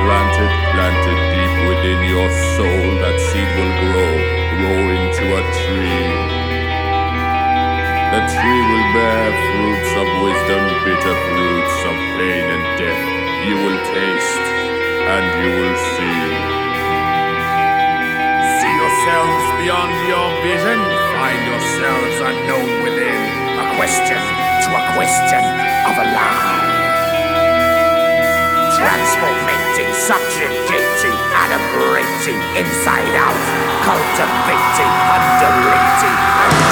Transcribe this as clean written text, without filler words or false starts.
planted deep within your soul, that seed will grow into a tree. The tree will bear fruits of wisdom, bitter fruits of pain and death. You will taste and you will see. See yourselves beyond your vision. Find yourselves unknown within. A question to a question of a lie. Transformating, subjugating, adumbrating, inside out, cultivating, undulating,